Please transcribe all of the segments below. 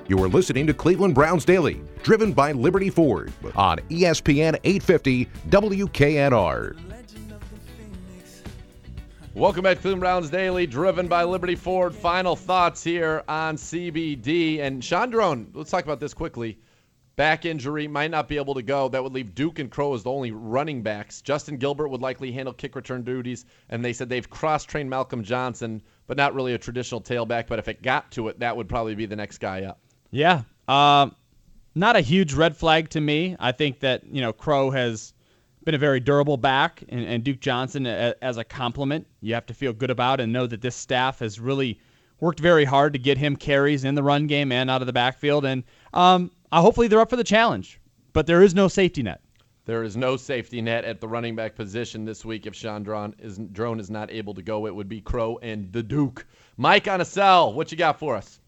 You are listening to Cleveland Browns Daily, driven by Liberty Ford on ESPN 850 WKNR. Welcome back to Cleveland Browns Daily, driven by Liberty Ford. Final thoughts here on CBD. And Chandron, let's talk about this quickly. Back injury, might not be able to go. That would leave Duke and Crow as the only running backs. Justin Gilbert would likely handle kick return duties, and they said they've cross-trained Malcolm Johnson, but not really a traditional tailback. But if it got to it, that would probably be the next guy up. Yeah. Not a huge red flag to me. I think that, Crow has been a very durable back, and Duke Johnson as a compliment you have to feel good about and know that this staff has really worked very hard to get him carries in the run game and out of the backfield. And hopefully they're up for the challenge. But there is no safety net. There is no safety net at the running back position this week. If Drone is not able to go, it would be Crow and the Duke. Mike on a cell, what you got for us?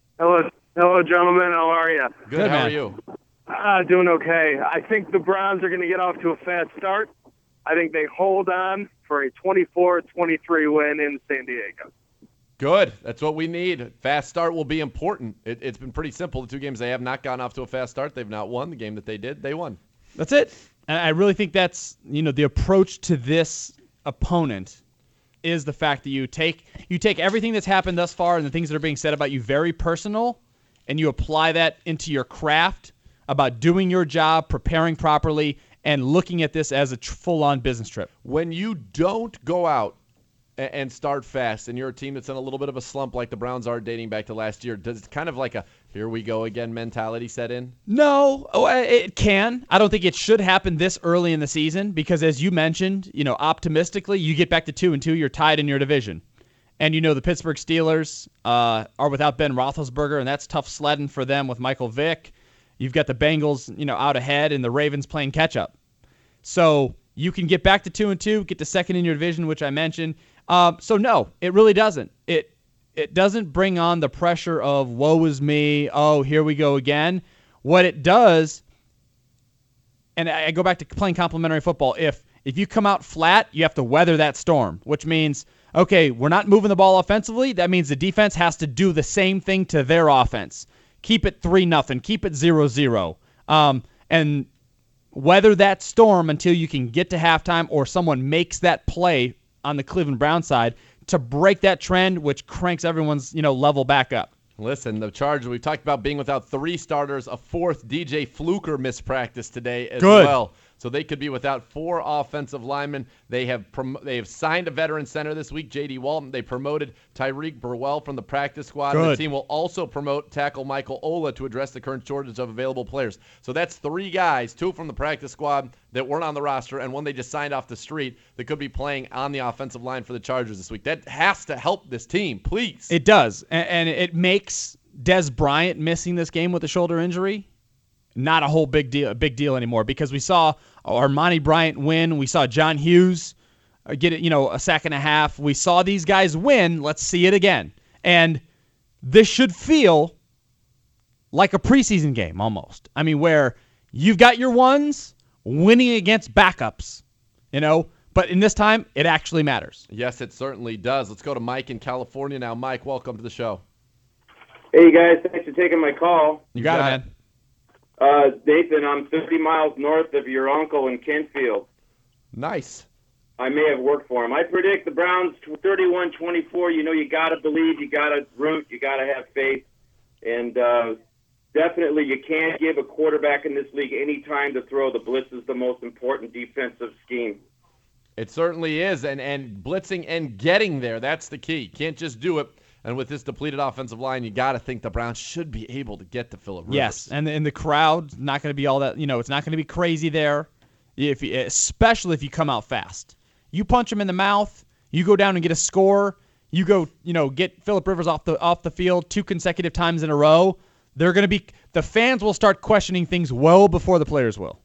Hello, gentlemen. How are you? Good. How are you? Doing okay. I think the Browns are going to get off to a fast start. I think they hold on for a 24-23 win in San Diego. Good. That's what we need. Fast start will be important. It's been pretty simple. The two games they have not gone off to a fast start. They've not won. The game that they did, they won. That's it. And I really think that's, the approach to this opponent is the fact that you take everything that's happened thus far and the things that are being said about you very personal, and you apply that into your craft about doing your job, preparing properly, and looking at this as a full-on business trip. When you don't go out and start fast, and you're a team that's in a little bit of a slump like the Browns are dating back to last year, does it kind of like a here we go again mentality set in? No, it can. I don't think it should happen this early in the season because, as you mentioned, optimistically, you get back to 2-2, you're tied in your division. And the Pittsburgh Steelers are without Ben Roethlisberger, and that's tough sledding for them with Michael Vick. You've got the Bengals, out ahead, and the Ravens playing catch-up. So you can get back to 2-2, get to second in your division, which I mentioned. So no, it really doesn't. It doesn't bring on the pressure of woe is me, oh, here we go again. What it does, and I go back to playing complementary football, if you come out flat, you have to weather that storm, which means, okay, we're not moving the ball offensively. That means the defense has to do the same thing to their offense. Keep it 3-0. Keep it 0-0. And weather that storm until you can get to halftime or someone makes that play on the Cleveland Browns side to break that trend, which cranks everyone's level back up. Listen, the Chargers, we talked about being without 3 starters, a 4th DJ Fluker missed practice today as well. So they could be without 4 offensive linemen. They have signed a veteran center this week, J.D. Walton. They promoted Tyreek Burwell from the practice squad. The team will also promote tackle Michael Ola to address the current shortage of available players. So that's 3 guys, 2 from the practice squad that weren't on the roster, and 1 they just signed off the street that could be playing on the offensive line for the Chargers this week. That has to help this team, please. It does, and it makes Dez Bryant missing this game with a shoulder injury not a big deal anymore, because we saw Armani Bryant win. We saw John Hughes get it, a sack and a half. We saw these guys win. Let's see it again. And this should feel like a preseason game almost. I mean, where you've got your ones winning against backups, but in this time, it actually matters. Yes, it certainly does. Let's go to Mike in California now. Mike, welcome to the show. Hey, guys. Thanks for taking my call. You got it, man. Nathan, I'm 30 miles north of your uncle in Kentfield. Nice. I may have worked for him. I predict the Browns 31-24. You got to believe, you got to root, you got to have faith. And definitely you can't give a quarterback in this league any time to throw. The blitz is the most important defensive scheme. It certainly is, and blitzing and getting there, that's the key. Can't just do it. And with this depleted offensive line, you got to think the Browns should be able to get to Phillip Rivers. Yes, and the crowd's not going to be all that, it's not going to be crazy there, especially if you come out fast. You punch them in the mouth, you go down and get a score, you go, get Phillip Rivers off the field 2 consecutive times in a row, the fans will start questioning things well before the players will.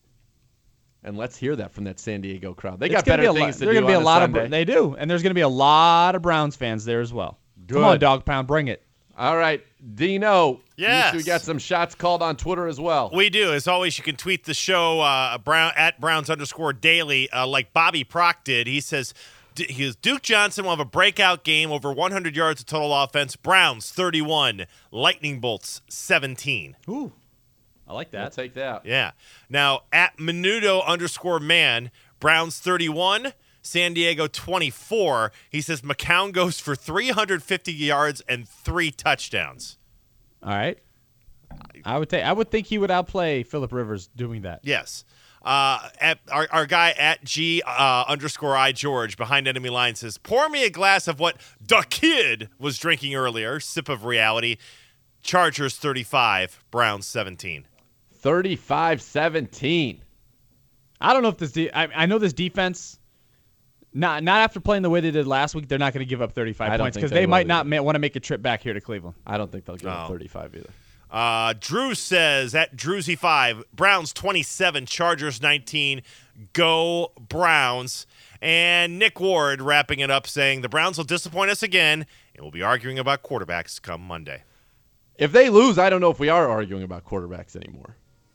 And let's hear that from that San Diego crowd. They got better things to do on a Sunday. They do, and there's going to be a lot of Browns fans there as well. Good. Come on, Dog Pound, bring it. All right, Dino. Yes. We got some shots called on Twitter as well. We do. As always, you can tweet the show at Browns_Daily like Bobby Prock did. He says, Duke Johnson will have a breakout game, over 100 yards of total offense. Browns 31, Lightning Bolts 17. Ooh, I like that. I'll take that. Yeah. Now, at Menudo_man, Browns 31, San Diego 24. He says McCown goes for 350 yards and 3 touchdowns. All right. I would think he would outplay Phillip Rivers doing that. Yes. At our guy at G_I George behind enemy line says, pour me a glass of what the kid was drinking earlier. Sip of reality. Chargers 35, Browns 17. 35-17. I don't know if this. I know this defense. Not after playing the way they did last week, they're not going to give up 35 points because they might not want to make a trip back here to Cleveland. I don't think they'll give up 35 either. Drew says at Drewsy5, Browns 27, Chargers 19. Go Browns. And Nick Ward wrapping it up saying the Browns will disappoint us again and we'll be arguing about quarterbacks come Monday. If they lose, I don't know if we are arguing about quarterbacks anymore.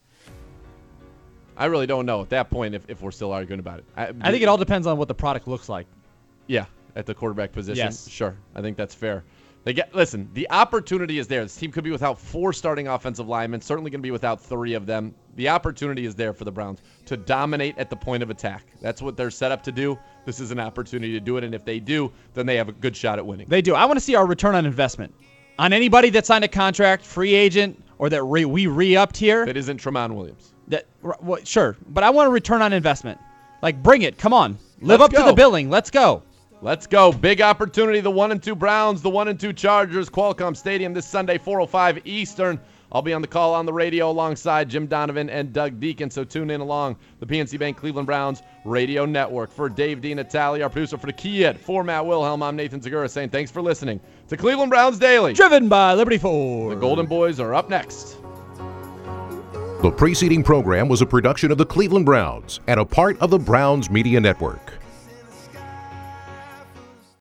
I really don't know at that point if we're still arguing about it. I think it all depends on what the product looks like. Yeah, at the quarterback position. Yes. Sure. I think that's fair. Listen, the opportunity is there. This team could be without 4 starting offensive linemen, certainly going to be without 3 of them. The opportunity is there for the Browns to dominate at the point of attack. That's what they're set up to do. This is an opportunity to do it, and if they do, then they have a good shot at winning. They do. I want to see our return on investment. On anybody that signed a contract, free agent, or that we re-upped here. That isn't Tramon Williams. Sure, but I want a return on investment. Like, bring it. Come on. Live up to the billing. Let's go. Let's go. Big opportunity. The 1-2 Browns, the 1-2 Chargers, Qualcomm Stadium this Sunday, 4:05 Eastern. I'll be on the call on the radio alongside Jim Donovan and Doug Deacon, so tune in along the PNC Bank Cleveland Browns radio network. For Dave D. Natale, our producer for the Kid, for Matt Wilhelm, I'm Nathan Segura saying thanks for listening to Cleveland Browns Daily. Driven by Liberty Ford. The Golden Boys are up next. The preceding program was a production of the Cleveland Browns and a part of the Browns Media Network.